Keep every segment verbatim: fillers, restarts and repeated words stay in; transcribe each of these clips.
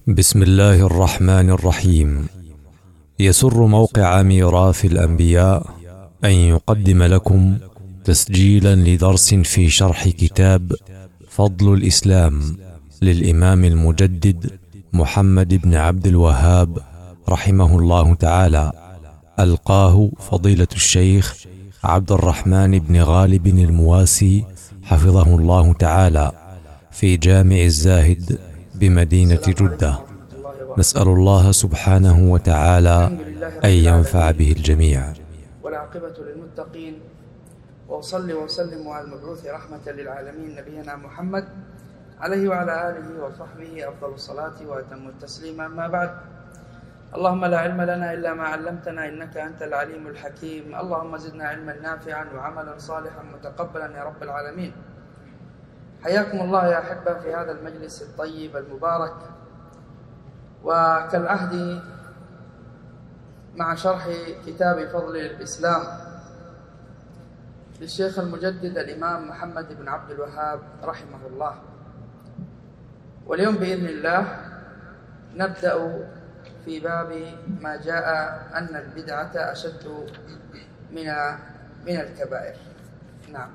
بسم الله الرحمن الرحيم. يسر موقع ميراث الأنبياء أن يقدم لكم تسجيلا لدرس في شرح كتاب فضل الإسلام للإمام المجدد محمد بن عبد الوهاب رحمه الله تعالى، ألقاه فضيلة الشيخ عبد الرحمن بن غالب المواسي حفظه الله تعالى في جامع الزاهد بمدينة جدة. نسأل الله سبحانه وتعالى أن ينفع به الجميع. والعاقبة للمتقين، وأصلي وأسلم على المبعوث رحمة للعالمين نبينا محمد عليه وعلى آله وصحبه أفضل الصلاة وأتم التسليم. أما بعد، اللهم لا علم لنا إلا ما علمتنا إنك أنت العليم الحكيم. اللهم زدنا علما نافعا وعملا صالحا متقبلا يا رب العالمين. حياكم الله يا أحبة في هذا المجلس الطيب المبارك، وكالعهد مع شرح كتاب فضل الإسلام للشيخ المجدد الإمام محمد بن عبد الوهاب رحمه الله. واليوم بإذن الله نبدأ في باب ما جاء أن البدعة أشد من من الكبائر. نعم.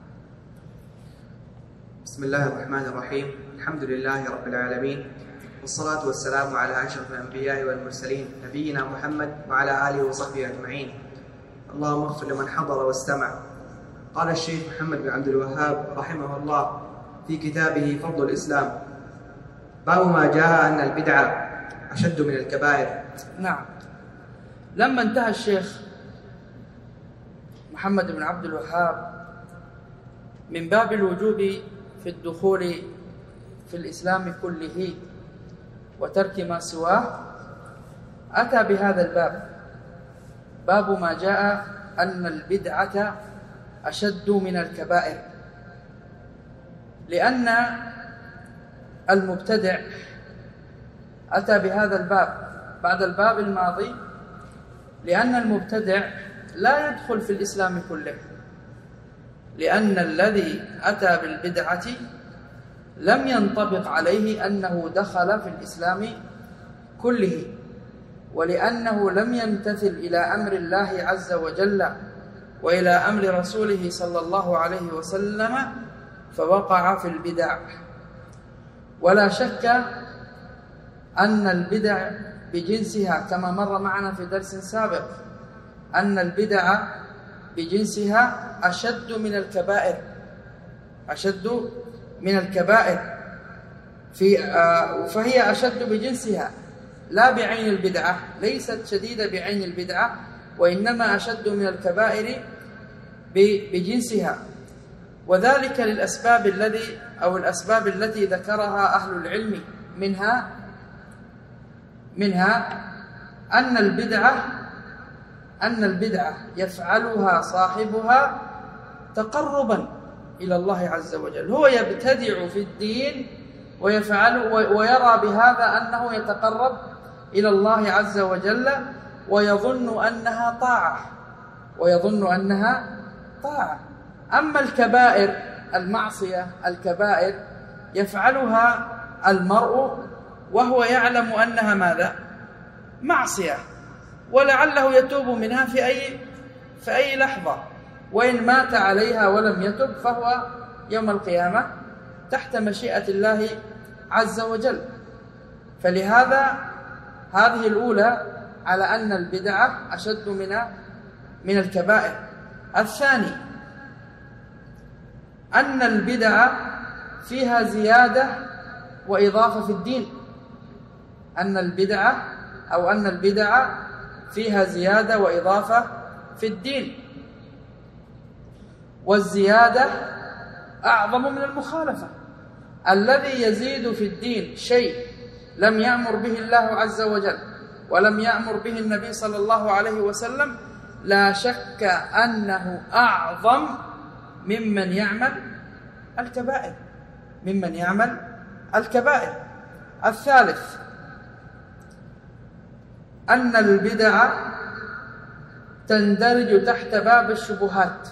بسم الله الرحمن الرحيم. الحمد لله رب العالمين، والصلاة والسلام على أشرف الأنبياء والمرسلين نبينا محمد وعلى آله وصحبه أجمعين. اللهم اغفر لمن حضر واستمع. قال الشيخ محمد بن عبد الوهاب رحمه الله في كتابه فضل الإسلام: باب ما جاء أن البدعة أشد من الكبائر. نعم. لما انتهى الشيخ محمد بن عبد الوهاب من باب الوجوب في الدخول في الإسلام كله وترك ما سواه، أتى بهذا الباب، باب ما جاء أن البدعة أشد من الكبائر، لأن المبتدع أتى بهذا الباب بعد الباب الماضي، لأن المبتدع لا يدخل في الإسلام كله، لأن الذي أتى بالبدعة لم ينطبق عليه أنه دخل في الإسلام كله، ولأنه لم يمتثل إلى أمر الله عز وجل وإلى أمر رسوله صلى الله عليه وسلم فوقع في البدع. ولا شك أن البدع بجنسها كما مر معنا في درس سابق أن البدع بجنسها أشد من الكبائر، أشد من الكبائر في آه فهي أشد بجنسها لا بعين البدعة، ليست شديدة بعين البدعة، وإنما أشد من الكبائر بجنسها. وذلك للأسباب الذي أو الأسباب التي ذكرها أهل العلم، منها منها أن البدعة أن البدعة يفعلها صاحبها تقربا إلى الله عز وجل. هو يبتدع في الدين ويفعل ويرى بهذا أنه يتقرب إلى الله عز وجل، ويظن أنها طاعة ويظن أنها طاعة. أما الكبائر، المعصية، الكبائر يفعلها المرء وهو يعلم أنها ماذا؟ معصية، ولعله يتوب منها في أي في أي لحظة، وإن مات عليها ولم يتب فهو يوم القيامة تحت مشيئة الله عز وجل. فلهذا هذه الأولى على أن البدعة أشد من من الكبائر. الثاني أن البدعة فيها زيادة وإضافة في الدين، أن البدعة أو أن البدعة فيها زيادة وإضافة في الدين، والزيادة أعظم من المخالفة. الذي يزيد في الدين شيء لم يأمر به الله عز وجل ولم يأمر به النبي صلى الله عليه وسلم، لا شك أنه أعظم ممن يعمل الكبائر ممن يعمل الكبائر. الثالث أن البدع تندرج تحت باب الشبهات،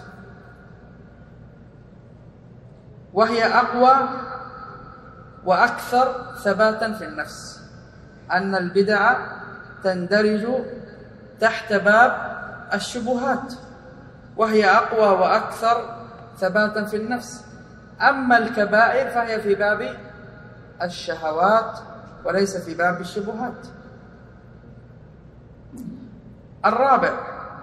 وهي أقوى وأكثر ثباتا في النفس. أن البدع تندرج تحت باب الشبهات، وهي أقوى وأكثر ثباتا في النفس. أما الكبائر فهي في باب الشهوات وليس في باب الشبهات. الرابع،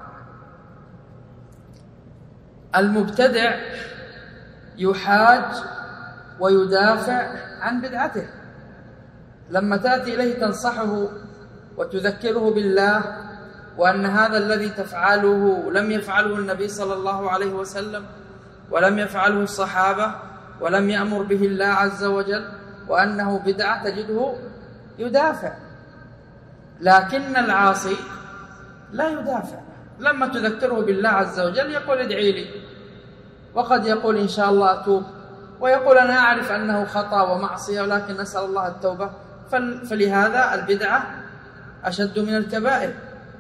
المبتدع يحاج ويدافع عن بدعته. لما تأتي إليه تنصحه وتذكره بالله وأن هذا الذي تفعله لم يفعله النبي صلى الله عليه وسلم ولم يفعله الصحابة ولم يأمر به الله عز وجل، وأنه بدعة، تجده يدافع. لكن العاصي لا يدافع. لما تذكره بالله عز وجل يقول ادعي لي، وقد يقول إن شاء الله أتوب، ويقول أنا أعرف أنه خطأ ومعصية ولكن نسأل الله التوبة. فلهذا البدعة أشد من الكبائر.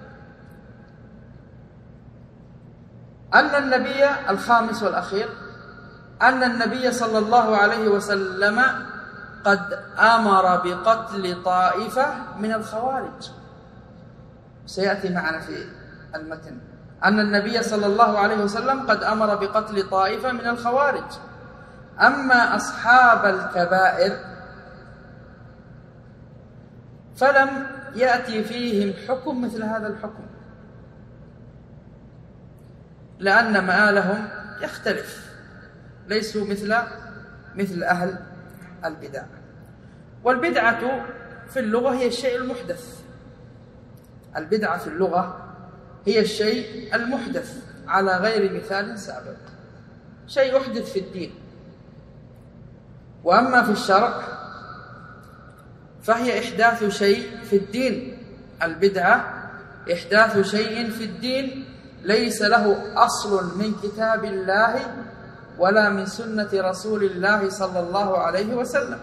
أن النبي الخامس والأخير أن النبي صلى الله عليه وسلم قد أمر بقتل طائفة من الخوارج، سيأتي معنا في المتن أن النبي صلى الله عليه وسلم قد أمر بقتل طائفة من الخوارج. أما أصحاب الكبائر فلم يأتي فيهم حكم مثل هذا الحكم، لأن مآلهم يختلف، ليسوا مثل مثل أهل البدع. والبدعة في اللغة هي الشيء المحدث. البدعة في اللغة هي الشيء المحدث على غير مثال سابق، شيء أحدث في الدين. وأما في الشرع فهي إحداث شيء في الدين. البدعة إحداث شيء في الدين ليس له أصل من كتاب الله ولا من سنة رسول الله صلى الله عليه وسلم،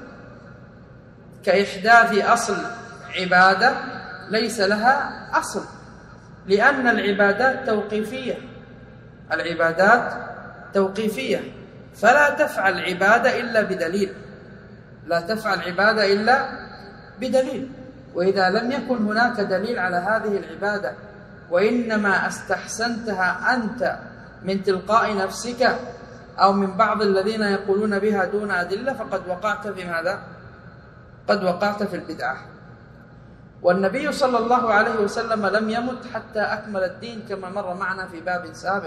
كإحداث أصل عبادة ليس لها أصل، لأن العبادات توقيفية. العبادات توقيفية، فلا تفعل عبادة إلا بدليل، لا تفعل عبادة إلا بدليل. وإذا لم يكن هناك دليل على هذه العبادة وإنما استحسنتها أنت من تلقاء نفسك أو من بعض الذين يقولون بها دون أدلة، فقد وقعت في ماذا؟ قد وقعت في البدعة. والنبي صلى الله عليه وسلم لم يمت حتى أكمل الدين كما مر معنا في باب سابق،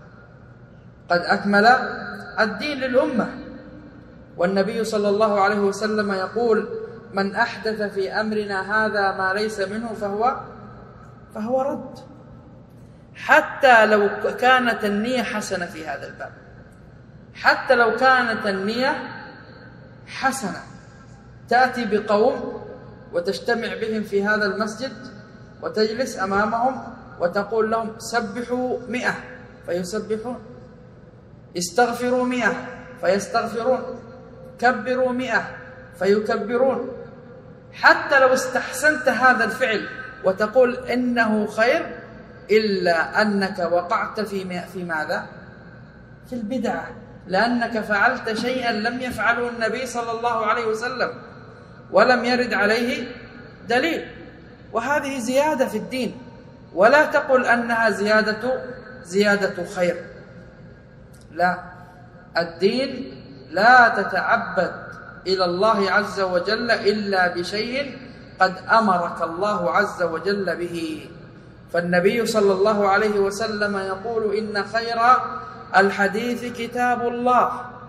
قد أكمل الدين للأمة. والنبي صلى الله عليه وسلم يقول من أحدث في أمرنا هذا ما ليس منه فهو فهو رد، حتى لو كانت النية حسنة في هذا الباب، حتى لو كانت النية حسنة. تأتي بقوم وتجتمع بهم في هذا المسجد وتجلس أمامهم وتقول لهم سبحوا مئة فيسبحون، استغفروا مئة فيستغفرون، كبروا مئة فيكبرون. حتى لو استحسنت هذا الفعل وتقول إنه خير، إلا أنك وقعت في في ماذا؟ في البدعة، لأنك فعلت شيئا لم يفعله النبي صلى الله عليه وسلم ولم يرد عليه دليل. وهذه زيادة في الدين، ولا تقل أنها زيادة زيادة خير. لا، الدين لا تتعبد إلى الله عز وجل إلا بشيء قد أمرك الله عز وجل به. فالنبي صلى الله عليه وسلم يقول إن خير الحديث كتاب الله،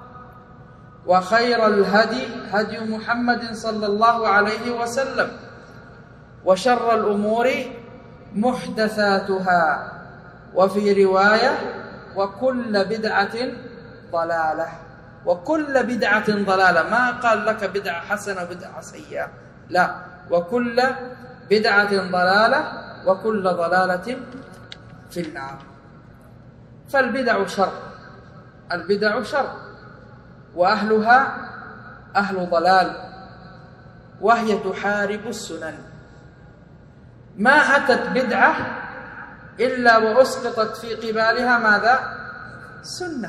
وخير الهدي هدي محمد صلى الله عليه وسلم، وشر الأمور محدثاتها، وفي رواية وكل بدعة ضلالة. وكل بدعة ضلالة، ما قال لك بدعة حسنة وبدعة سيئة، لا، وكل بدعة ضلالة وكل ضلالة في النار. فالبدع شر، البدع شر، وأهلها أهل ضلال، وهي تحارب السنن. ما أتت بدعة إلا وأسقطت في قبالها ماذا؟ سنة.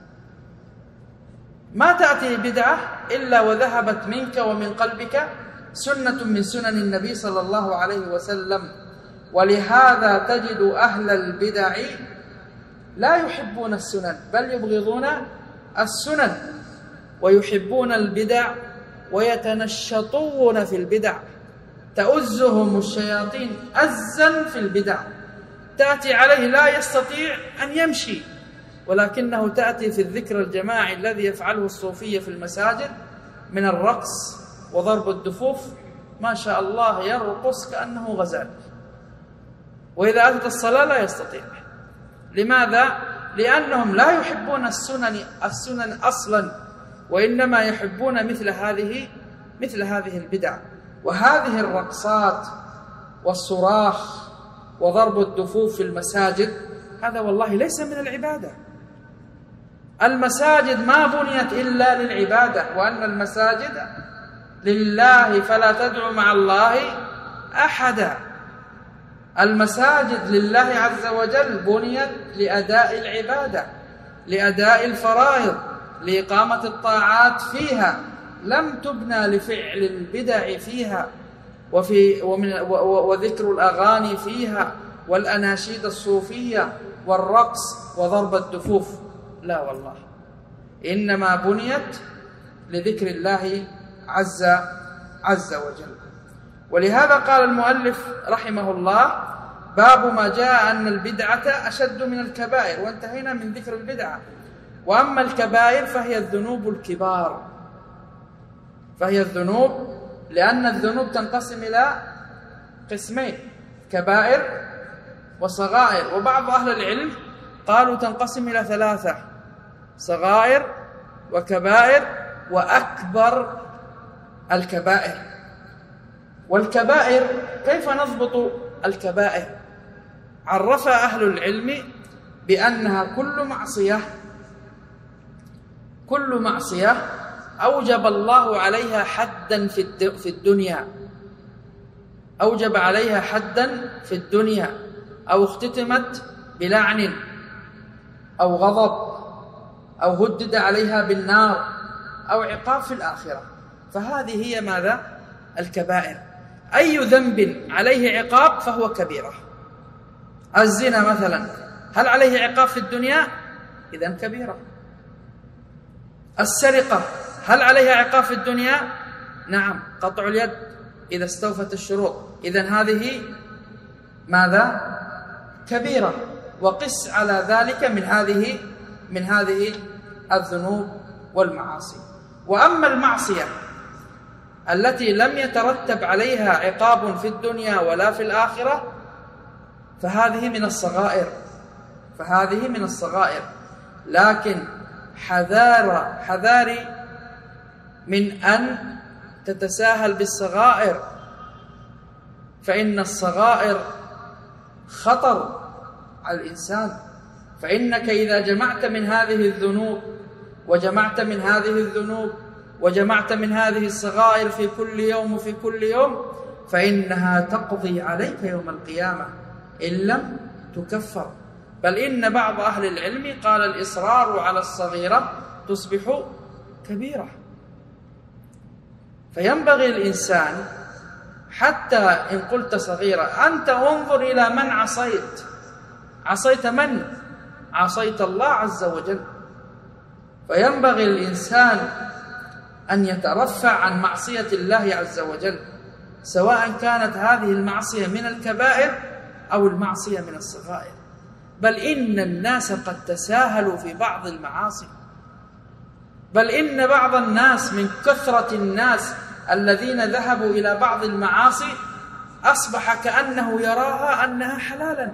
ما تأتي بدعة إلا وذهبت منك ومن قلبك سنة من سنن النبي صلى الله عليه وسلم. ولهذا تجد أهل البدع لا يحبون السنن بل يبغضون السنن، ويحبون البدع ويتنشطون في البدع، تؤزهم الشياطين أزا في البدع، تأتي عليه لا يستطيع أن يمشي، ولكنه تأتي في الذكر الجماعي الذي يفعله الصوفية في المساجد من الرقص وضرب الدفوف، ما شاء الله يرقص كأنه غزال، وإذا أتت الصلاة لا يستطيع. لماذا؟ لأنهم لا يحبون السنن السنن أصلا، وإنما يحبون مثل هذه مثل هذه البدع. وهذه الرقصات والصراخ وضرب الدفوف في المساجد هذا والله ليس من العبادة. المساجد ما بنيت إلا للعبادة، وأن المساجد لله فلا تدعوا مع الله أحدا. المساجد لله عز وجل بنيت لأداء العبادة، لأداء الفرائض، لإقامة الطاعات فيها، لم تبنى لفعل البدع فيها وفي ومن وذكر الأغاني فيها والأناشيد الصوفية والرقص وضرب الدفوف، لا والله، إنما بنيت لذكر الله عز عز وجل. ولهذا قال المؤلف رحمه الله: باب ما جاء أن البدعة أشد من الكبائر. وانتهينا من ذكر البدعة. وأما الكبائر فهي الذنوب الكبار، فهي الذنوب، لأن الذنوب تنقسم إلى قسمين: كبائر وصغائر. وبعض أهل العلم قالوا تنقسم إلى ثلاثة: صغائر وكبائر وأكبر الكبائر. والكبائر كيف نضبط الكبائر؟ عرف أهل العلم بأنها كل معصية كل معصية أوجب الله عليها حدا في الدنيا، أوجب عليها حدا في الدنيا، أو اختتمت بلعن أو غضب أو هدد عليها بالنار أو عقاب في الآخرة، فهذه هي ماذا؟ الكبائر. أي ذنب عليه عقاب فهو كبيرة. الزنا مثلا هل عليه عقاب في الدنيا؟ إذن كبيرة. السرقة هل عليها عقاب في الدنيا؟ نعم، قطع اليد إذا استوفت الشروط، إذن هذه ماذا؟ كبيرة. وقس على ذلك من هذه من هذه الذنوب والمعاصي. وأما المعصية التي لم يترتب عليها عقاب في الدنيا ولا في الآخرة فهذه من الصغائر فهذه من الصغائر لكن حذار حذاري من أن تتساهل بالصغائر، فإن الصغائر خطر على الإنسان. فإنك إذا جمعت من هذه الذنوب وجمعت من هذه الذنوب وجمعت من هذه الصغائر في كل يوم وفي كل يوم فإنها تقضي عليك يوم القيامة إن لم تكفر. بل إن بعض أهل العلم قال الإصرار على الصغيرة تصبح كبيرة. فينبغي الإنسان حتى إن قلت صغيرة أنت انظر إلى من عصيت. عصيت من؟ عصيت الله عز وجل. فينبغي الإنسان أن يترفع عن معصية الله عز وجل، سواء كانت هذه المعصية من الكبائر أو المعصية من الصغائر. بل إن الناس قد تساهلوا في بعض المعاصي، بل إن بعض الناس من كثرة الناس الذين ذهبوا إلى بعض المعاصي أصبح كأنه يراها أنها حلالا.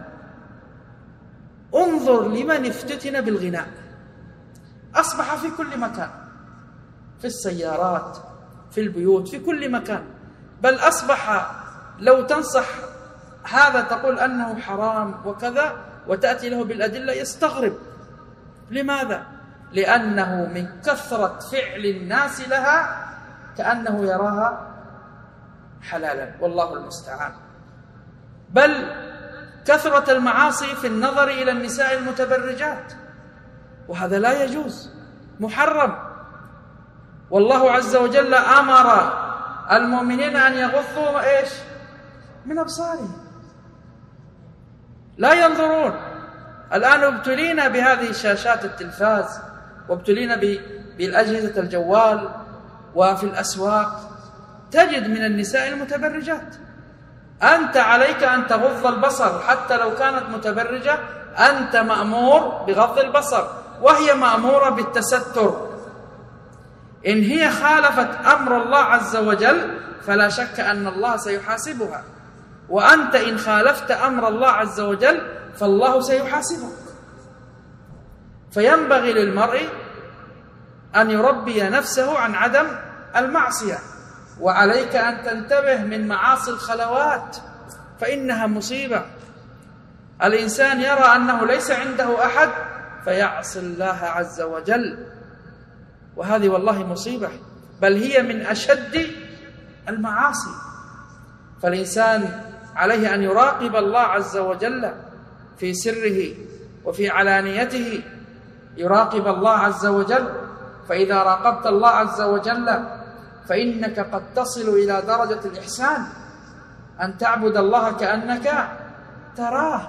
انظر لمن افتتن بالغناء، أصبح في كل مكان، في السيارات، في البيوت، في كل مكان. بل أصبح لو تنصح هذا تقول أنه حرام وكذا وتأتي له بالأدلة يستغرب. لماذا؟ لأنه من كثرة فعل الناس لها كأنه يراها حلالا، والله المستعان. بل كثرة المعاصي في النظر إلى النساء المتبرجات، وهذا لا يجوز، محرم. والله عز وجل أمر المؤمنين أن يغضوا إيش؟ من أبصارهم، لا ينظرون. الآن ابتلينا بهذه شاشات التلفاز، وابتلينا بالأجهزة الجوال، وفي الأسواق تجد من النساء المتبرجات. أنت عليك أن تغض البصر، حتى لو كانت متبرجة أنت مأمور بغض البصر، وهي مأمورة بالتستر. إن هي خالفت أمر الله عز وجل فلا شك أن الله سيحاسبها، وأنت إن خالفت أمر الله عز وجل فالله سيحاسبك. فينبغي للمرء أن يربي نفسه عن عدم المعصية، وعليك أن تنتبه من معاصي الخلوات فإنها مصيبة. الإنسان يرى أنه ليس عنده أحد فيعصي الله عز وجل، وهذه والله مصيبة، بل هي من أشد المعاصي. فالإنسان عليه أن يراقب الله عز وجل في سره وفي علانيته، يراقب الله عز وجل. فإذا راقبت الله عز وجل فإنك قد تصل إلى درجة الإحسان، أن تعبد الله كأنك تراه.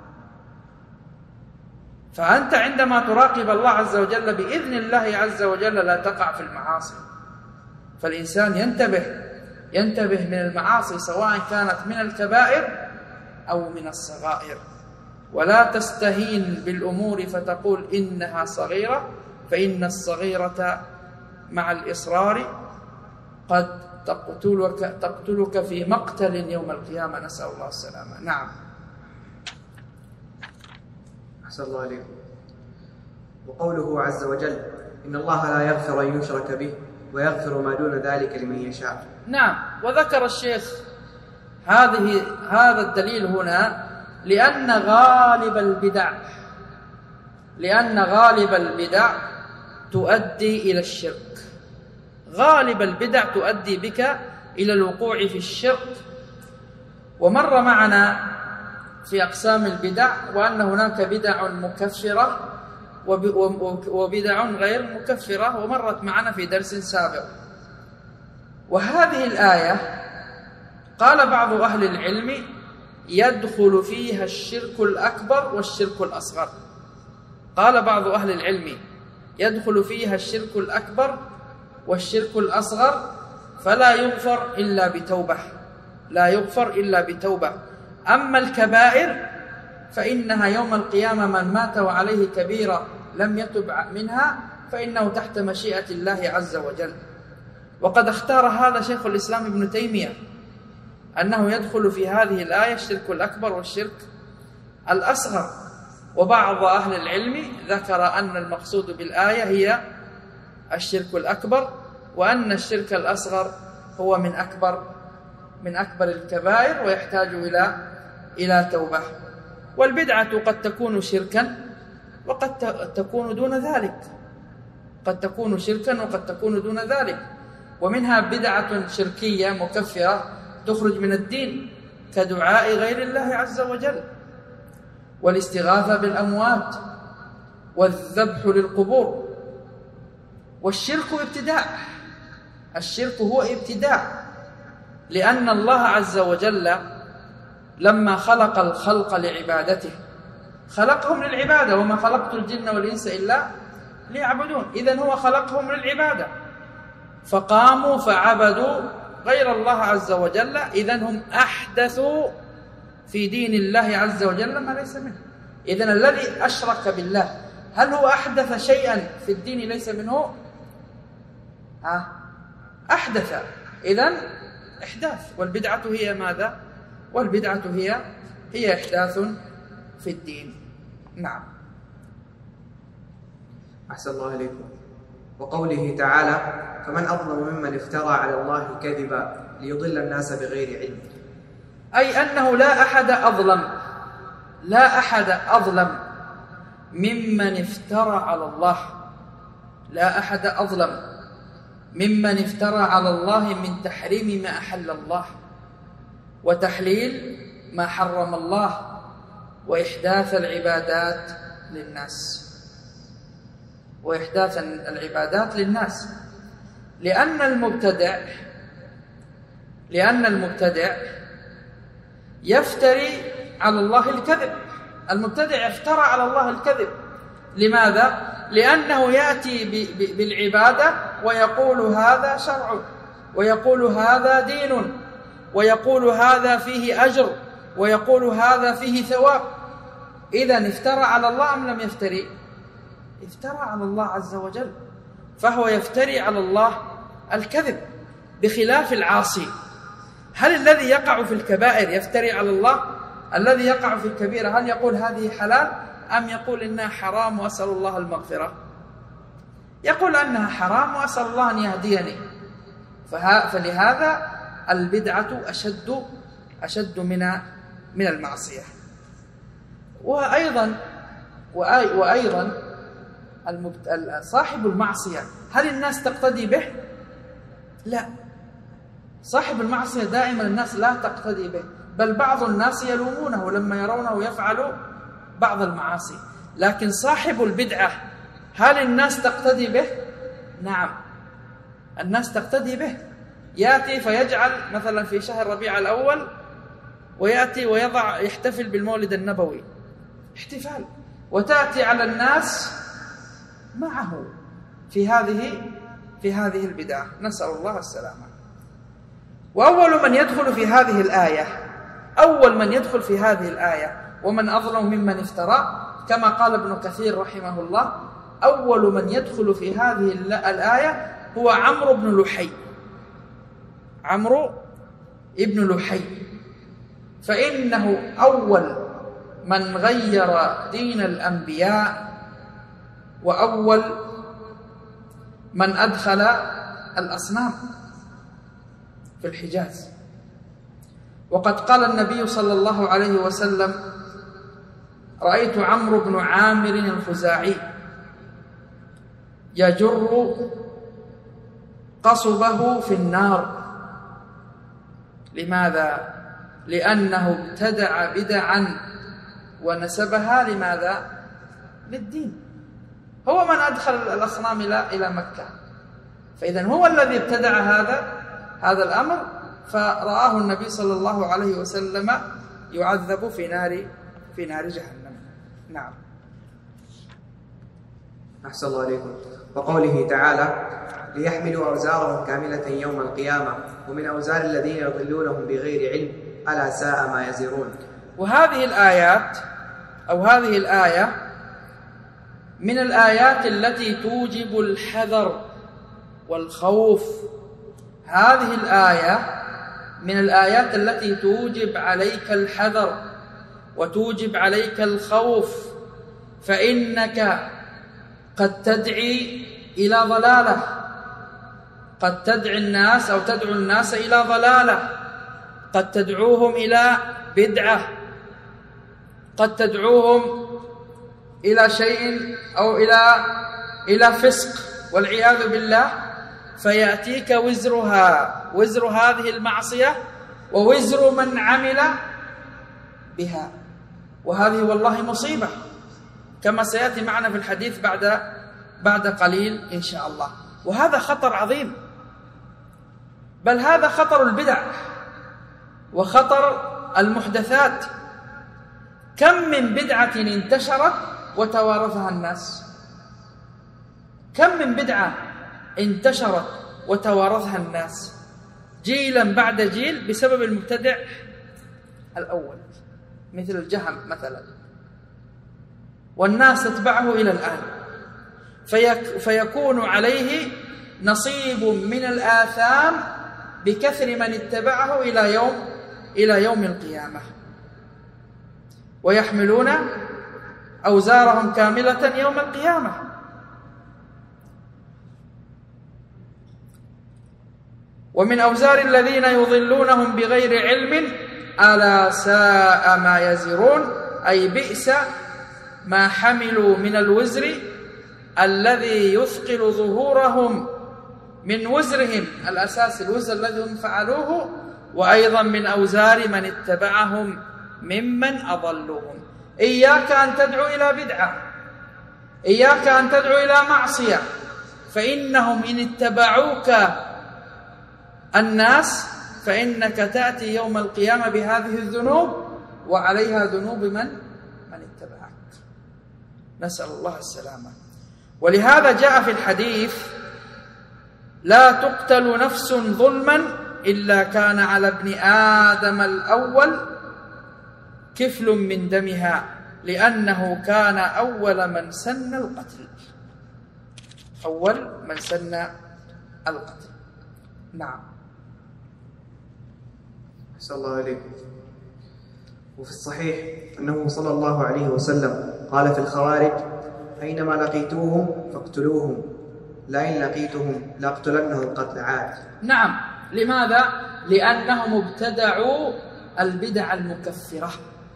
فأنت عندما تراقب الله عز وجل بإذن الله عز وجل لا تقع في المعاصي. فالإنسان ينتبه ينتبه من المعاصي، سواء كانت من الكبائر أو من الصغائر، ولا تستهين بالأمور فتقول إنها صغيرة، فإن الصغيرة مع الإصرار قد تقتلك, تقتلك في مقتل يوم القيامة، نسأل الله السلامة. نعم. أحسن الله عليكم. وقوله عز وجل إن الله لا يغفر أن يشرك به ويغفر ما دون ذلك لمن يشاء. نعم. وذكر الشيخ هذه هذا الدليل هنا لأن غالب البدع لأن غالب البدع تؤدي إلى الشرك. غالب البدع تؤدي بك إلى الوقوع في الشرك. ومر معنا في أقسام البدع وأن هناك بدع مكفرة وبدع غير مكفرة، ومرت معنا في درس سابق. وهذه الآية قال بعض أهل العلم يدخل فيها الشرك الأكبر والشرك الأصغر. قال بعض أهل العلم يدخل فيها الشرك الأكبر والشرك الأصغر، فلا يغفر إلا بتوبة لا يغفر إلا بتوبة. أما الكبائر فإنها يوم القيامة من مات وعليه كبيرة لم يتب منها فإنه تحت مشيئة الله عز وجل. وقد اختار هذا شيخ الإسلام ابن تيمية أنه يدخل في هذه الآية الشرك الأكبر والشرك الأصغر. وبعض أهل العلم ذكر أن المقصود بالآية هي الشرك الأكبر، وأن الشرك الأصغر هو من أكبر من أكبر الكبائر ويحتاج إلى إلى توبة. والبدعة قد تكون شركا وقد تكون دون ذلك قد تكون شركا وقد تكون دون ذلك. ومنها بدعة شركية مكفرة تخرج من الدين كدعاء غير الله عز وجل، والاستغاثة بالأموات، والذبح للقبور. والشرك ابتداع الشرك هو ابتداع، لأن الله عز وجل لما خلق الخلق لعبادته خلقهم للعبادة، وما خلقت الجن والإنس إلا ليعبدون. إذن هو خلقهم للعبادة، فقاموا فعبدوا غير الله عز وجل. إذن هم أحدثوا في دين الله عز وجل ما ليس منه. إذن الذي أشرك بالله هل هو أحدث شيئا في الدين ليس منه؟ ها؟ أحدث. إذن إحداث. والبدعة هي ماذا؟ والبدعة هي هي إحداث في الدين. نعم. أحسن الله عليكم. وقوله تعالى فمن أظلم ممن افترى على الله كذبا ليضل الناس بغير علم. أي أنه لا أحد أظلم لا أحد أظلم ممن افترى على الله لا أحد أظلم ممن افترى على الله من تحريم ما أحل الله وتحليل ما حرم الله وإحداث العبادات للناس وإحداث العبادات للناس لأن المبتدع لأن المبتدع يفتري على الله الكذب. المبتدع افترى على الله الكذب. لماذا؟ لأنه يأتي بالعبادة ويقول هذا شرع، ويقول هذا دين، ويقول هذا فيه أجر، ويقول هذا فيه ثواب. إذن افترى على الله أم لم يفتري؟ افترى على الله عز وجل، فهو يفتري على الله الكذب بخلاف العاصي. هل الذي يقع في الكبائر يفتري على الله؟ الذي يقع في الكبيرة هل يقول هذه حلال أم يقول إنها حرام وأسأل الله المغفرة؟ يقول أنها حرام وأسأل الله أن يهديني. فلهذا البدعة أشد أشد من من المعصية. وأيضا وأيضا صاحب المعصية هل الناس تقتدي به؟ لا، صاحب المعصية دائما الناس لا تقتدي به، بل بعض الناس يلومونه لما يرونه يفعل بعض المعاصي. لكن صاحب البدعة هل الناس تقتدي به؟ نعم، الناس تقتدي به. يأتي فيجعل مثلا في شهر ربيع الأول ويأتي ويضع يحتفل بالمولد النبوي احتفال، وتأتي على الناس معه في هذه في هذه البدعة، نسأل الله السلامة. وأول من يدخل في هذه الآية أول من يدخل في هذه الآية ومن أظلم ممن افترى، كما قال ابن كثير رحمه الله: أول من يدخل في هذه الآية هو عمرو بن لحي. عمرو ابن لحي، فإنه أول من غير دين الأنبياء، وأول من أدخل الأصنام في الحجاز. وقد قال النبي صلى الله عليه وسلم: رأيت عمرو بن عامر الخزاعي يجر قصبه في النار. لماذا؟ لأنه ابتدع بدعا ونسبها لماذا؟ للدين. هو من أدخل الأصنام إلى مكة، فإذن هو الذي ابتدع هذا هذا الأمر، فرآه النبي صلى الله عليه وسلم يعذب في نار في نار جهنم. نعم. أحسن الله عليكم. وقوله تعالى: ليحملوا أوزارهم كاملة يوم القيامة ومن أوزار الذين يضلونهم بغير علم ألا ساء ما يزرون. وهذه الآيات أو هذه الآية من الآيات التي توجب الحذر والخوف. هذه الآية من الآيات التي توجب عليك الحذر وتوجب عليك الخوف، فإنك قد تدعي إلى ضلالة، قد تدعي الناس أو تدعو الناس إلى ضلالة، قد تدعوهم إلى بدعة، قد تدعوهم إلى شيء أو إلى إلى فسق والعياذ بالله، فيأتيك وزرها، وزر هذه المعصية ووزر من عمل بها. وهذه والله مصيبة، كما سيأتي معنا في الحديث بعد بعد قليل إن شاء الله. وهذا خطر عظيم، بل هذا خطر البدع وخطر المحدثات. كم من بدعة انتشرت وتوارثها الناس، كم من بدعة انتشرت وتوارثها الناس جيلا بعد جيل بسبب المبتدع الأول، مثل الجهم مثلا، والناس تتبعه إلى الآن، فيك فيكون عليه نصيب من الآثام بكثر من اتبعه إلى يوم إلى يوم القيامة. ويحملون أوزارهم كاملة يوم القيامة. ومن أوزار الذين يضلونهم بغير علم ألا ساء ما يزرون، أي بئس ما حملوا من الوزر الذي يثقل ظهورهم من وزرهم الأساس، الوزر الذي هم فعلوه، وأيضا من أوزار من اتبعهم ممن أضلوهم. إياك أن تدعو إلى بدعة، إياك أن تدعو إلى معصية، فإنهم إن اتبعوك الناس فإنك تأتي يوم القيامة بهذه الذنوب وعليها ذنوب من من اتبعك. نسأل الله السلامة. ولهذا جاء في الحديث: لا تقتل نفس ظلما إلا كان على ابن آدم الأول كفل من دمها، لأنه كان أول من سن القتل. أول من سن القتل. نعم. أحسن الله عليكم. وفي الصحيح أنه صلى الله عليه وسلم قال في الخوارج: أينما لقيتوهم فاقتلوهم، لئن لقيتهم لاقتلنهم قتل عاد. نعم. لماذا؟ لأنهم ابتدعوا البدع المكفرة.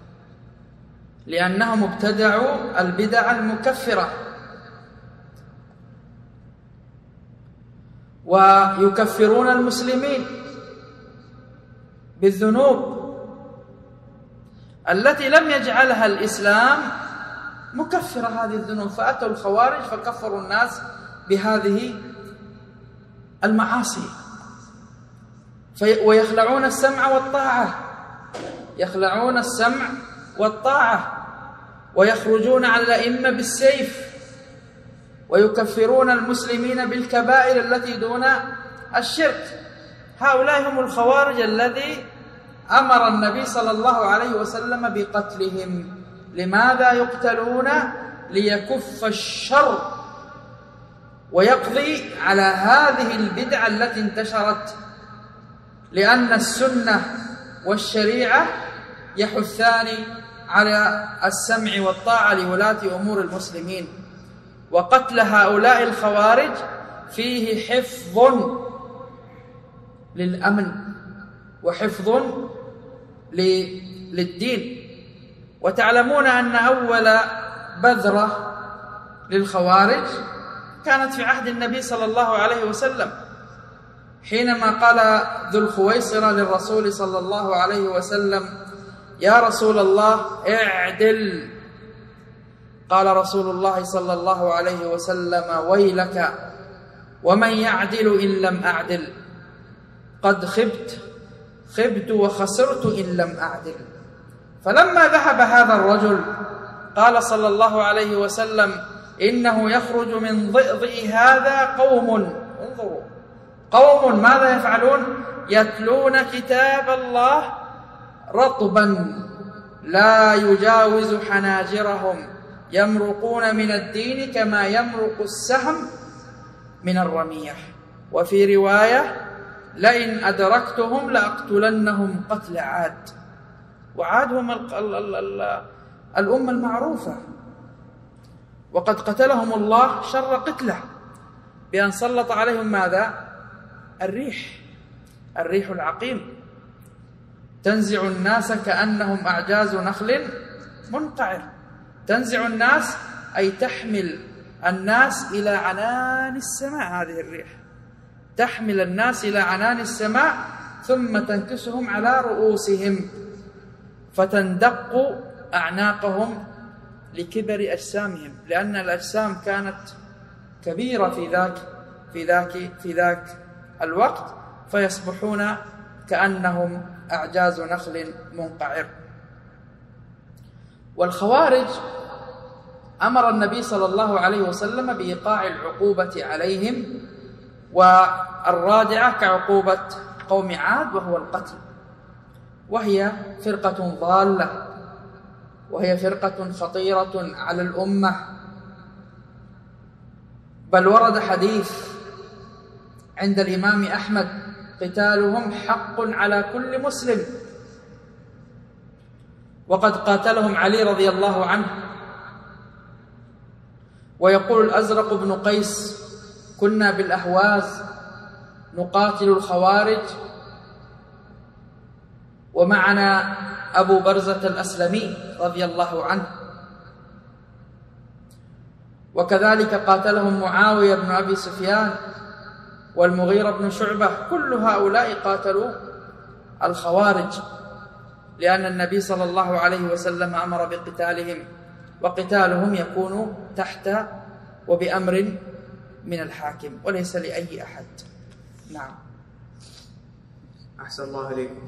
لأنهم ابتدعوا البدع المكفرة ويكفرون المسلمين بالذنوب التي لم يجعلها الإسلام مكفرة هذه الذنوب، فأتوا الخوارج فكفروا الناس بهذه المعاصي، ويخلعون السمع والطاعة، يخلعون السمع والطاعة، ويخرجون على الأئمة بالسيف، ويكفرون المسلمين بالكبائر التي دون الشرك. هؤلاء هم الخوارج الذي أمر النبي صلى الله عليه وسلم بقتلهم. لماذا يقتلون؟ ليكف الشر ويقضي على هذه البدعة التي انتشرت، لأن السنة والشريعة يحثان على السمع والطاعة لولاة أمور المسلمين. وقتل هؤلاء الخوارج فيه حفظ للأمن وحفظ للدين. وتعلمون أن أول بذرة للخوارج كانت في عهد النبي صلى الله عليه وسلم، حينما قال ذو الخويصرة للرسول صلى الله عليه وسلم: يا رسول الله اعدل. قال رسول الله صلى الله عليه وسلم: ويلك، ومن يعدل إن لم أعدل؟ قد خبت خبت وخسرت إن لم أعدل. فلما ذهب هذا الرجل قال صلى الله عليه وسلم: إنه يخرج من ضئضئ هذا قوم، انظروا، قوم ماذا يفعلون؟ يتلون كتاب الله رطبا لا يجاوز حناجرهم، يمرقون من الدين كما يمرق السهم من الرمية. وفي رواية: لئن أدركتهم لأقتلنهم قتل عاد. وعاد هم ال ال ال ال الأمة المعروفة، وقد قتلهم الله شر قتله بأن سلط عليهم ماذا؟ الريح، الريح العقيم تنزع الناس كأنهم أعجاز نخل منقعر. تنزع الناس أي تحمل الناس إلى عنان السماء. هذه الريح تحمل الناس إلى عنان السماء ثم تنكسهم على رؤوسهم فتندق أعناقهم لكبر أجسامهم، لأن الأجسام كانت كبيرة في ذاك في ذاك في ذاك الوقت، فيصبحون كأنهم أعجاز نخل منقعر. والخوارج أمر النبي صلى الله عليه وسلم بإيقاع العقوبة عليهم، والرادعة كعقوبة قوم عاد وهو القتل، وهي فرقة ضالة، وهي فرقة خطيرة على الأمة. بل ورد حديث عند الإمام أحمد: قتالهم حق على كل مسلم. وقد قاتلهم علي رضي الله عنه. ويقول الأزرق بن قيس: كنا بالأهواز نقاتل الخوارج ومعنا أبو برزة الأسلمي رضي الله عنه. وكذلك قاتلهم معاوية بن أبي سفيان والمغيرة بن شعبة. كل هؤلاء قاتلوا الخوارج، لأن النبي صلى الله عليه وسلم أمر بقتالهم، وقتالهم يكون تحت وبأمر من الحاكم وليس لأي أحد. نعم. أحسن الله إليكم.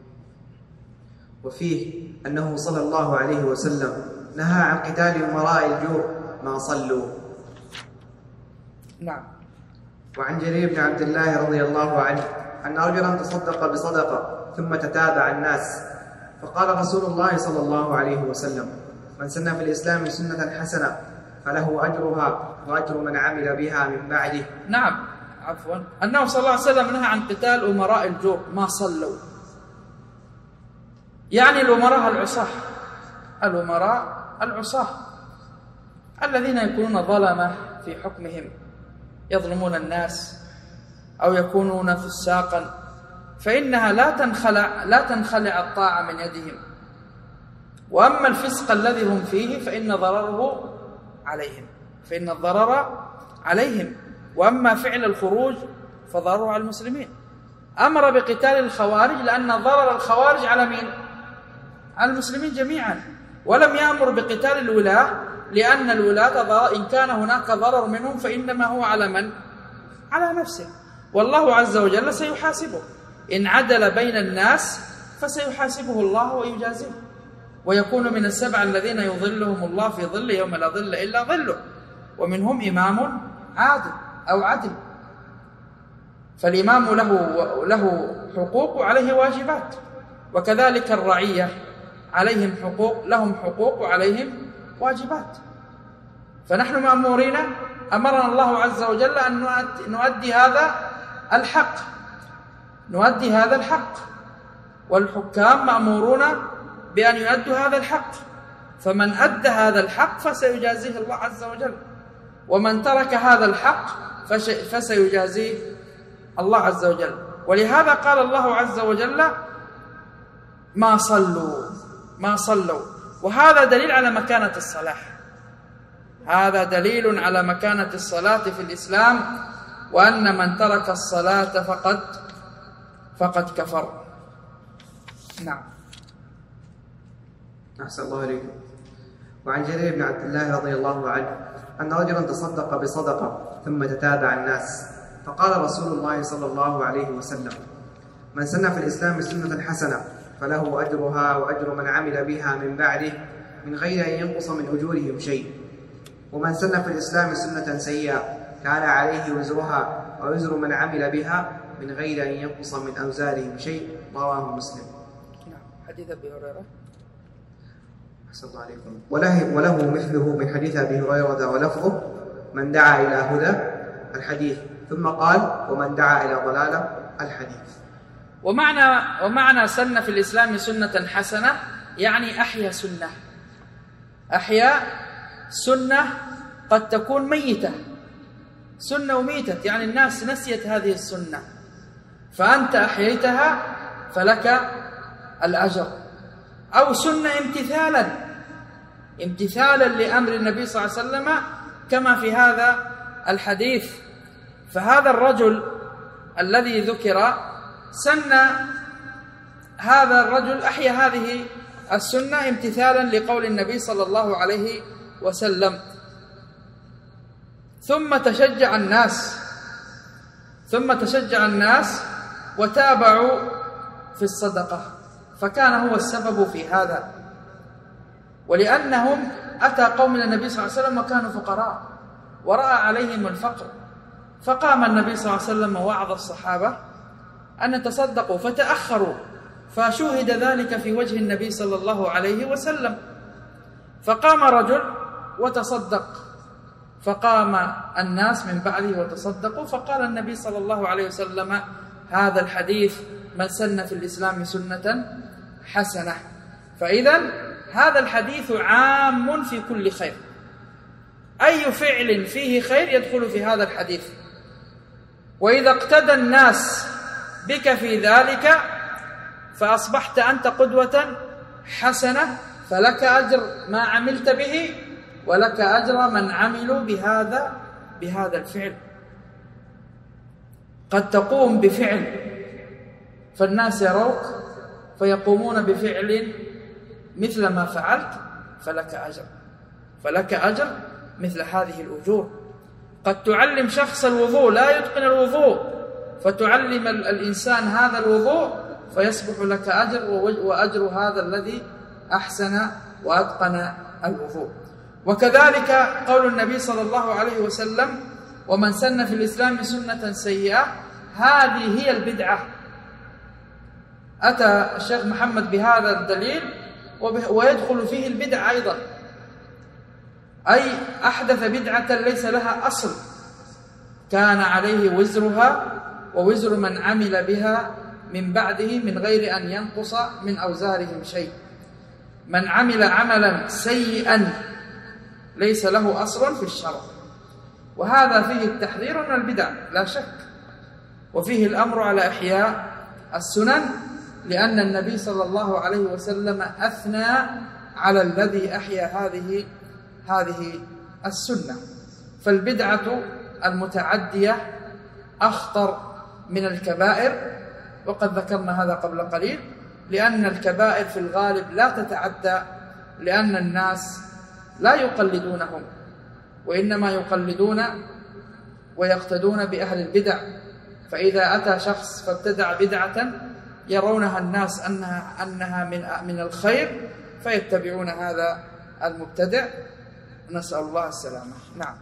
وفيه أنه صلى الله عليه وسلم نهى عن قتال أمراء الجور ما صلوا. نعم. وعن جرير بن عبد الله رضي الله عنه أن رجلا تصدق بصدقة ثم تتابع الناس، فقال رسول الله صلى الله عليه وسلم: من سن في الإسلام سنة حسنة فله أجرها وأجر من عمل بها من بعده. نعم، عفوا، أنه صلى الله عليه وسلم نهى عن قتال أمراء الجور ما صلوا، يعني الأمراء العصاة، الأمراء العصاة الذين يكونون ظلمة في حكمهم، يظلمون الناس أو يكونون فساقا، فإنها لا تنخلع لا تنخلع الطاعة من يدهم. وأما الفسق الذي هم فيه فإن ضرره عليهم فإن الضرر عليهم وأما فعل الخروج فضرره على المسلمين. أمر بقتال الخوارج لأن ضرر الخوارج على مين؟ على المسلمين جميعا، ولم يأمر بقتال الولاة لأن الولاة إن كان هناك ضرر منهم فإنما هو على من؟ على نفسه، والله عز وجل سيحاسبه. إن عدل بين الناس فسيحاسبه الله ويجازيه، ويكون من السبع الذين يظلهم الله في ظل يوم لا ظل إلا ظله، ومنهم إمام عادل أو عدل. فالإمام له له حقوق وعليه واجبات، وكذلك الرعية عليهم حقوق لهم حقوق وعليهم واجبات. فنحن مأمورين، أمرنا الله عز وجل أن نؤدي هذا الحق نؤدي هذا الحق والحكام مأمورون بأن يؤدوا هذا الحق، فمن أدى هذا الحق فسيجازيه الله عز وجل، ومن ترك هذا الحق فسيجازيه الله عز وجل. ولهذا قال الله عز وجل: ما صلوا ما صلوا وهذا دليل على مكانة الصلاة هذا دليل على مكانة الصلاة في الإسلام، وأن من ترك الصلاة فقد فقد كفر. نعم. أحسن الله إليكم. وعن جرير بن عبد الله رضي الله عنه أن رجلا تصدق بصدقة ثم تتابع الناس، فقال رسول الله صلى الله عليه وسلم: من سن في الإسلام سنة حسنة فله أجرها وأجر من عمل بها من بعده من غير أن ينقص من أجورهم شيء، ومن سن في الإسلام سنة سيئة كان عليه وزرها ووزر من عمل بها من غير أن ينقص من أوزارهم شيء. رواه مسلم. نعم. حديث أبي هريرة. أحسن الله عليكم. وله, وله مثله من حديث أبي هريرة ولفظه: من دعا إلى هدى الحديث، ثم قال: ومن دعا إلى ضلالة الحديث. ومعنى ومعنى سن في الإسلام سنة حسنة يعني أحيا سنة أحيا سنة قد تكون ميتة، سنة وميتة، يعني الناس نسيت هذه السنة، فأنت أحييتها فلك الأجر. أو سنة امتثالا امتثالا لأمر النبي صلى الله عليه وسلم كما في هذا الحديث. فهذا الرجل الذي ذكر سن هذا الرجل أحيا هذه السنة امتثالا لقول النبي صلى الله عليه وسلم. ثم تشجع الناس ثم تشجع الناس وتابعوا في الصدقة، فكان هو السبب في هذا. ولأنهم أتى قوم النبي صلى الله عليه وسلم وكانوا فقراء ورأى عليهم الفقر، فقام النبي صلى الله عليه وسلم ووعظ الصحابة أن يتصدقوا فتأخروا، فشوهد ذلك في وجه النبي صلى الله عليه وسلم. فقام رجل وتصدق، فقام الناس من بعده وتصدقوا، فقال النبي صلى الله عليه وسلم هذا الحديث: من سن في الإسلام سنة حسنة. فإذا هذا الحديث عام في كل خير، أي فعل فيه خير يدخل في هذا الحديث. وإذا اقتدى الناس بك في ذلك فأصبحت أنت قدوة حسنة، فلك أجر ما عملت به ولك أجر من عملوا بهذا بهذا الفعل. قد تقوم بفعل فالناس يروك فيقومون بفعل مثل ما فعلت فلك أجر فلك أجر مثل هذه الأجور. قد تعلم شخص الوضوء لا يتقن الوضوء، فتعلم الإنسان هذا الوضوء فيصبح لك أجر وأجر هذا الذي أحسن وأتقن الوضوء. وكذلك قول النبي صلى الله عليه وسلم: ومن سن في الإسلام سنة سيئة، هذه هي البدعة. أتى الشيخ محمد بهذا الدليل ويدخل فيه البدع أيضا، أي أحدث بدعة ليس لها أصل كان عليه وزرها ووزر من عمل بها من بعده من غير أن ينقص من أوزارهم شيء. من عمل عملا سيئا ليس له أصل في الشرع، وهذا فيه التحذير من البدع لا شك، وفيه الأمر على إحياء السنن، لأن النبي صلى الله عليه وسلم أثنى على الذي أحيا هذه هذه السنة. فالبدعة المتعدية أخطر من الكبائر، وقد ذكرنا هذا قبل قليل، لأن الكبائر في الغالب لا تتعدى، لأن الناس لا يقلدونهم، وإنما يقلدون ويقتدون بأهل البدع. فإذا أتى شخص فابتدع بدعة يرونها الناس أنها أنها من من الخير فيتبعون هذا المبتدع، نسأل الله السلامة. نعم.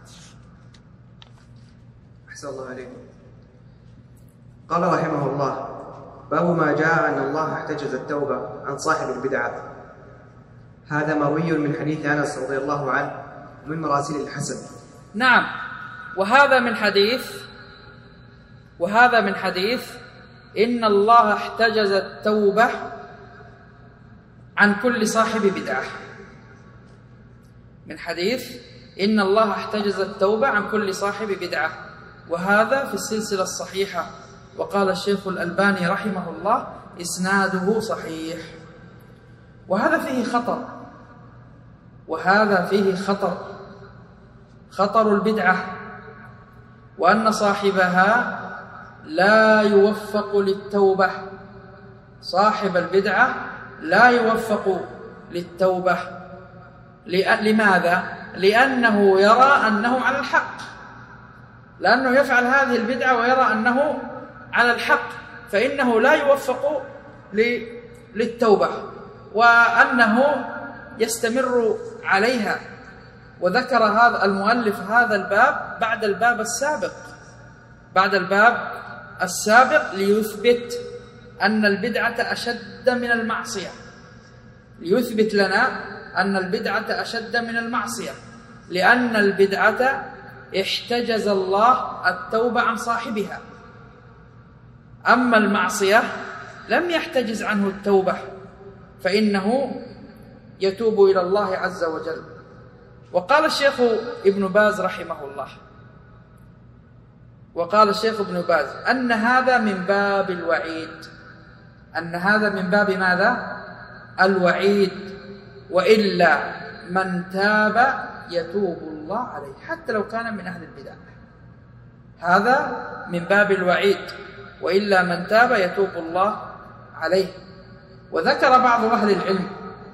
أحسن الله عليكم. قال رحمه الله: باب ما جاء أن الله احتجز التوبة عن صاحب البدعة. هذا مروي من حديث أنس رضي الله عنه من مراسيل الحسن. نعم، وهذا من حديث وهذا من حديث إن الله احتجز التوبة عن كل صاحب بدعة. من حديث إن الله احتجز التوبة عن كل صاحب بدعة، وهذا في السلسلة الصحيحة، وقال الشيخ الألباني رحمه الله: إسناده صحيح. وهذا فيه خطر، وهذا فيه خطر خطر البدعة، وأن صاحبها لا يوفق للتوبة. صاحب البدعة لا يوفق للتوبة. لماذا؟ لأنه يرى أنه على الحق، لأنه يفعل هذه البدعة ويرى أنه على الحق، فإنه لا يوفق للتوبة، وأنه يستمر عليها. وذكر هذا المؤلف هذا الباب بعد الباب السابق بعد الباب السابق ليثبت أن البدعة أشد من المعصية، ليثبت لنا أن البدعة أشد من المعصية، لأن البدعة احتجز الله التوبة عن صاحبها، أما المعصية لم يحتجز عنه التوبة، فإنه يتوب إلى الله عز وجل. وقال الشيخ ابن باز رحمه الله وقال الشيخ ابن باز أن هذا من باب الوعيد، أن هذا من باب ماذا؟ الوعيد. وإلا من تاب يتوب الله عليه حتى لو كان من أهل البدع. هذا من باب الوعيد، وإلا من تاب يتوب الله عليه. وذكر بعض أهل العلم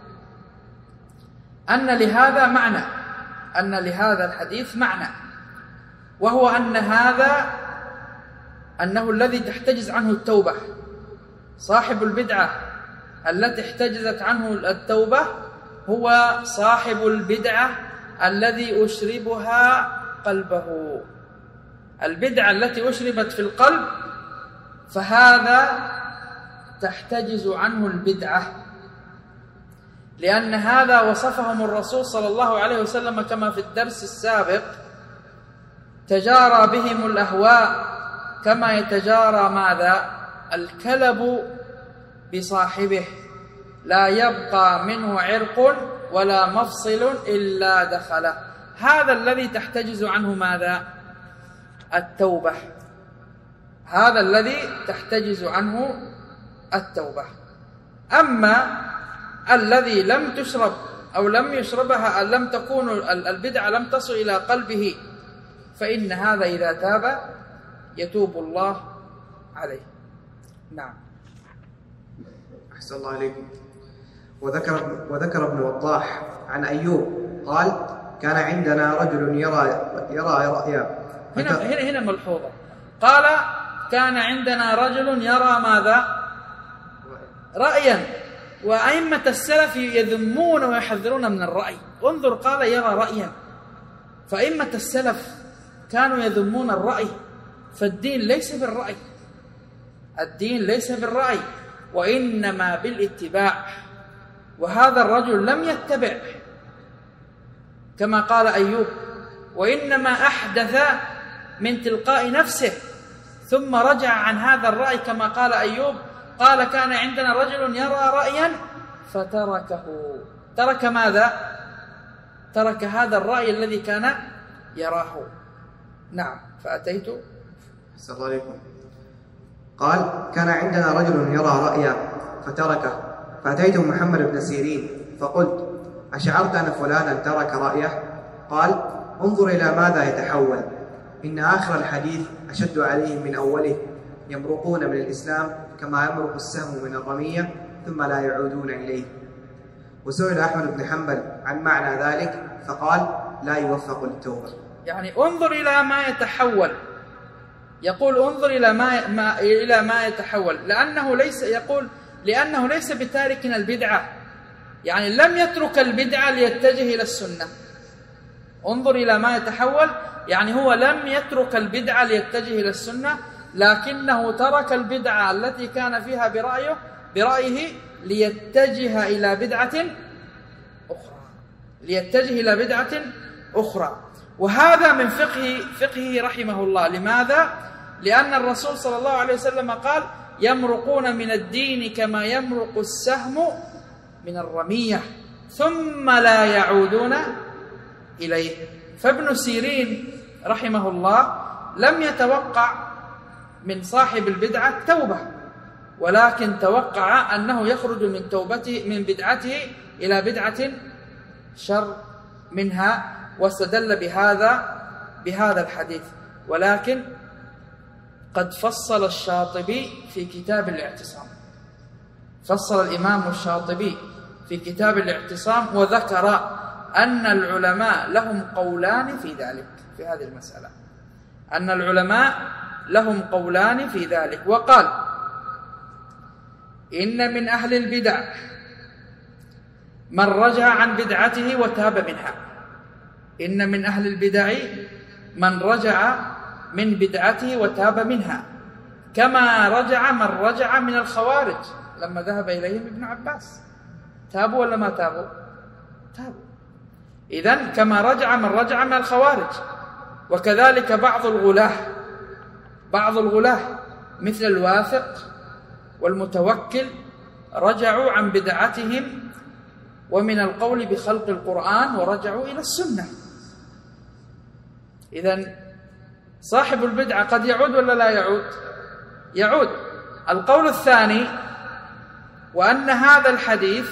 أن لهذا معنى أن لهذا الحديث معنى، وهو أن هذا أنه الذي تحتجز عنه التوبة، صاحب البدعة التي احتجزت عنه التوبة هو صاحب البدعة الذي أشربها قلبه. البدعة التي أشربت في القلب فهذا تحتجز عنه البدعة، لأن هذا وصفهم الرسول صلى الله عليه وسلم كما في الدرس السابق: تجارى بهم الأهواء كما يتجارى ماذا؟ الكلب بصاحبه، لا يبقى منه عرق ولا مفصل إلا دخله. هذا الذي تحتجز عنه ماذا؟ التوبة. هذا الذي تحتجز عنه التوبة. أما الذي لم تشرب أو لم يشربها، لم تكون البدعة لم تصل إلى قلبه، فإن هذا إذا تاب يتوب الله عليه. نعم. أحسن الله عليكم. وذكر وذكر ابن وضاح عن أيوب قال: كان عندنا رجل يرى يرى رأيا. هنا هنا هنا ملحوظة، قال: كان عندنا رجل يرى ماذا؟ رأيا، وأئمة السلف يذمون ويحذرون من الرأي. انظر، قال يرى رأيا، فأئمة السلف كانوا يذمون الرأي، فالدين ليس بالرأي، الدين ليس بالرأي وإنما بالاتباع. وهذا الرجل لم يتبع كما قال أيوب، وإنما أحدث من تلقاء نفسه ثم رجع عن هذا الرأي كما قال أيوب، قال كان عندنا رجل يرى رأيا فتركه. ترك ماذا؟ ترك هذا الرأي الذي كان يراه. نعم. فأتيت أحسن الله عليكم. قال كان عندنا رجل يرى رأيا فتركه، فأتيت محمد بن سيرين فقلت أشعرت أن فلانا ترك رأيه؟ قال انظر إلى ماذا يتحول، إن آخر الحديث أشد عليهم من أوله، يمرقون من الإسلام كما يمرق السهم من الرمية ثم لا يعودون إليه. وسئل أحمد بن حنبل عن معنى ذلك فقال لا يوفق للتوبة. يعني انظر إلى ما يتحول، يقول انظر إلى ما, ما إلى ما يتحول، لأنه ليس يقول لأنه ليس بتارك البدعة، يعني لم يترك البدعة ليتجه إلى السنة. انظر إلى ما يتحول، يعني هو لم يترك البدعة ليتجه إلى السنة، لكنه ترك البدعة التي كان فيها برأيه برأيه ليتجه إلى بدعة أخرى ليتجه إلى بدعة أخرى. وهذا من فقه فقهه رحمه الله. لماذا؟ لأن الرسول صلى الله عليه وسلم قال يمرقون من الدين كما يمرق السهم من الرمية ثم لا يعودون إليه. فابن سيرين رحمه الله لم يتوقع من صاحب البدعة توبة، ولكن توقع أنه يخرج من توبته من بدعته إلى بدعة شر منها، واستدل بهذا بهذا الحديث. ولكن قد فصل الشاطبي في كتاب الاعتصام، فصل الإمام الشاطبي في كتاب الاعتصام وذكر أن العلماء لهم قولان في ذلك، في هذه المسألة، أن العلماء لهم قولان في ذلك. وقال إن من أهل البدع من رجع عن بدعته وتاب منها. إن من أهل البدع من رجع من بدعته وتاب منها، كما رجع من رجع من الخوارج لما ذهب إليهم ابن عباس. تابوا ولا ما تابوا؟ تابوا. إذن كما رجع من رجع من الخوارج. وكذلك بعض الغلاة بعض الغلاة مثل الواثق والمتوكل رجعوا عن بدعتهم ومن القول بخلق القرآن ورجعوا إلى السنة. إذن صاحب البدعة قد يعود ولا لا يعود؟ يعود. القول الثاني وأن هذا الحديث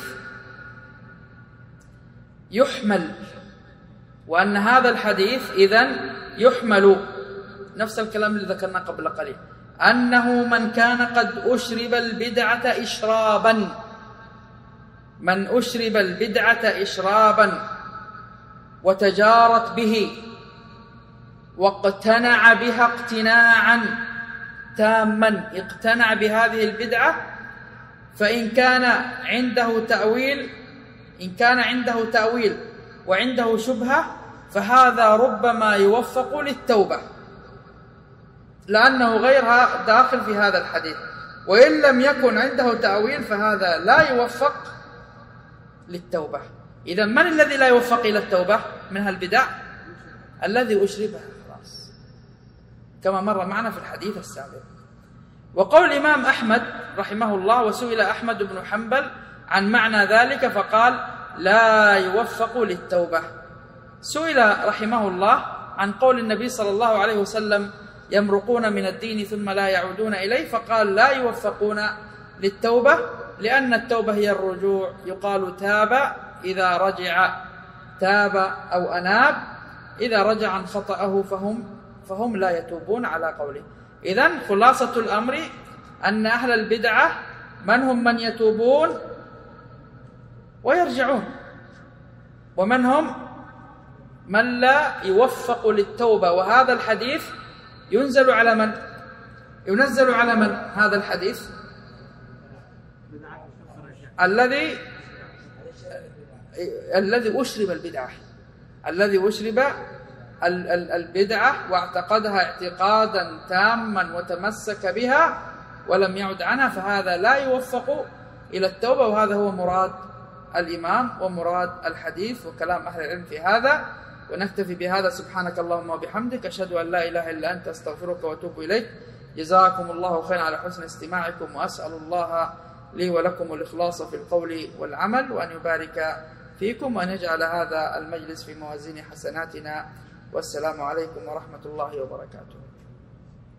يحمل وأن هذا الحديث إذن يحمل نفس الكلام اللي ذكرنا قبل قليل، أنه من كان قد أشرب البدعة إشرابا من أشرب البدعة إشرابا وتجارت به واقتنع بها اقتناعا تاما، اقتنع بهذه البدعة، فإن كان عنده تأويل إن كان عنده تأويل وعنده شبهة فهذا ربما يوفق للتوبة، لأنه غيرها داخل في هذا الحديث. وإن لم يكن عنده تأويل فهذا لا يوفق للتوبة. إذا من الذي لا يوفق إلى التوبة من هالبدع؟ الذي أشربها خلاص، كما مر معنا في الحديث السابق. وقول الإمام أحمد رحمه الله، وسئل أحمد بن حنبل عن معنى ذلك فقال لا يوفق للتوبة. سئل رحمه الله عن قول النبي صلى الله عليه وسلم يمرقون من الدين ثم لا يعودون إليه، فقال لا يوفقون للتوبة، لأن التوبة هي الرجوع. يقال تاب إذا رجع، تاب أو أناب، إذا رجع عن خطأه فهم فهم لا يتوبون على قوله. إذن خلاصة الأمر أن أهل البدعة من هم من يتوبون ويرجعون، ومن هم من لا يوفق للتوبة. وهذا الحديث ينزل على من؟ ينزل على من هذا الحديث؟ الذي الذي أشرب البدعة الذي أشرب البدعة واعتقدها اعتقادا تاما وتمسك بها ولم يعد عنها، فهذا لا يوفق إلى التوبة. وهذا هو مراد الإمام ومراد الحديث وكلام أهل العلم في هذا. ونكتفي بهذا. سبحانك اللهم وبحمدك، أشهد أن لا إله إلا أنت، أستغفرك وأتوب إليك. جزاكم الله خيرا على حسن استماعكم، وأسأل الله لي ولكم الإخلاص في القول والعمل، وأن يبارك فيكم، وأن يجعل هذا المجلس في موازين حسناتنا. والسلام عليكم ورحمة الله وبركاته.